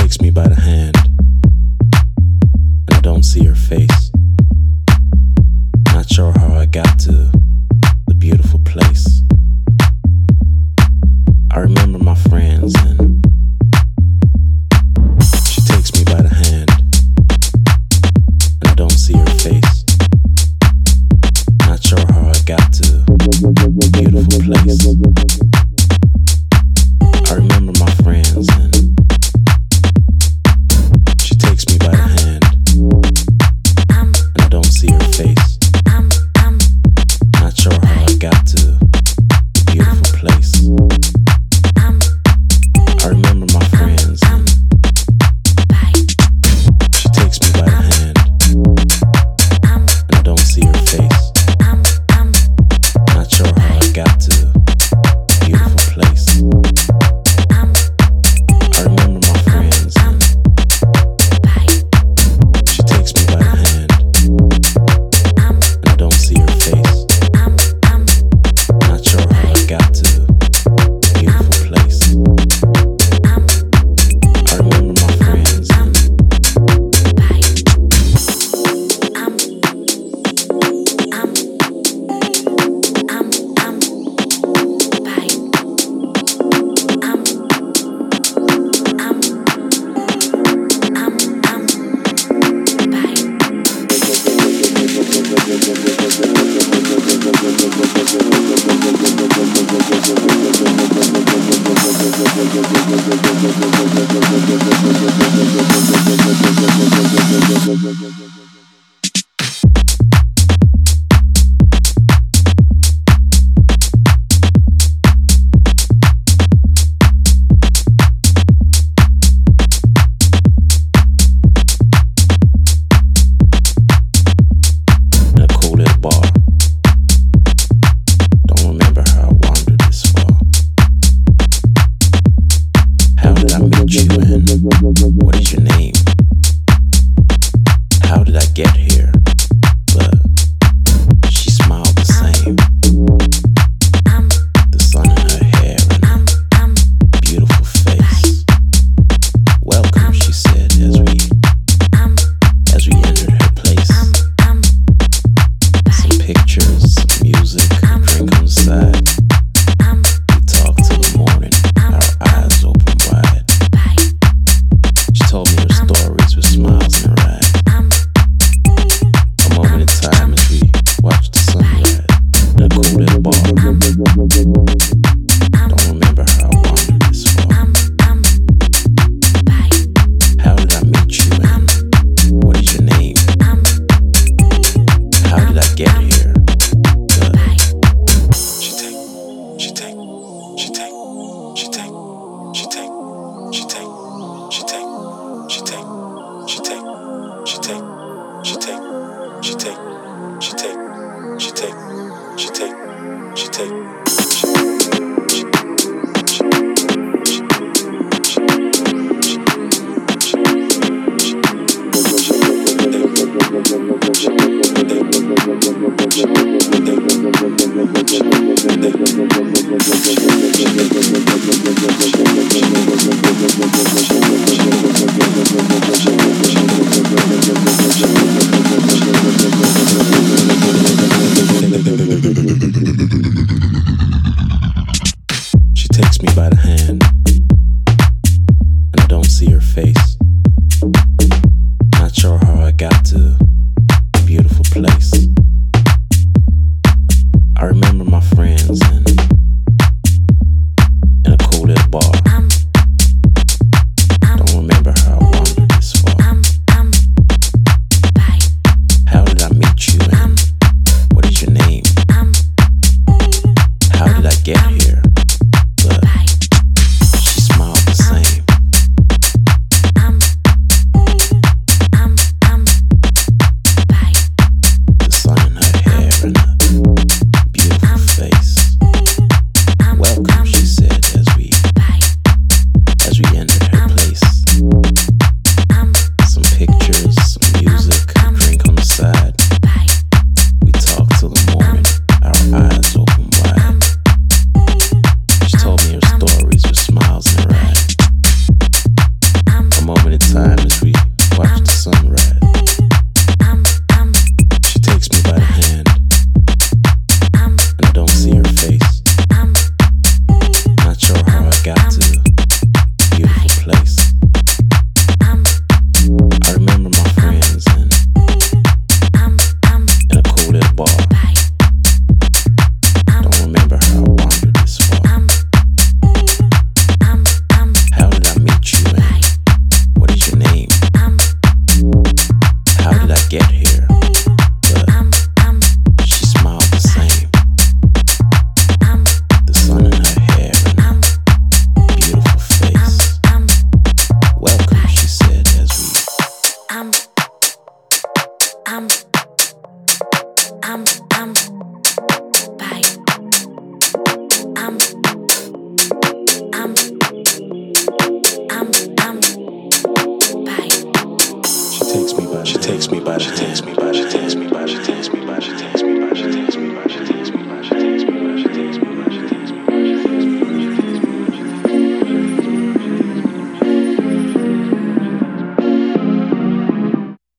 takes me by the hand, and I don't see her face. Not sure how I got to the beautiful place. I remember my friends, and she takes me by the hand, and I don't see her face. Not sure how I got to the beautiful place. I remember my friends, and she takes me by the hand, and I don't see her face. Not sure how I got to the beautiful place. I remember my friends, and she takes me by the hand, and I don't see her face. Not sure how I got to the beautiful place. I remember my friends, and she takes me by the hand, and I don't see her face. Not sure how I got to the beautiful place. I remember my friends, and what is your name? How did I get here? But she smiled the same. The sun in her hair and beautiful face. Welcome, she said as we entered her place. Some pictures, some music, a drink on the side. We talked till the morning, our eyes open wide. She told me her stories with smiles in her eyes. A moment in time as we watched the sunrise in a cool little bar. Don't remember how I wandered this far. How did I meet you, and what is your name? How did I get here? She takes me by the hand, and I don't see her face. Not sure how I got to the beautiful place. I remember my friends, and in a cool little bar. Don't remember how I wandered this far. How did I meet you, and what is your name? How did I get here? But she smiled the same. The sun in her hair and a beautiful face. Welcome, she said as we takes me by, she takes me by, she takes me by, she takes me by, she takes me by.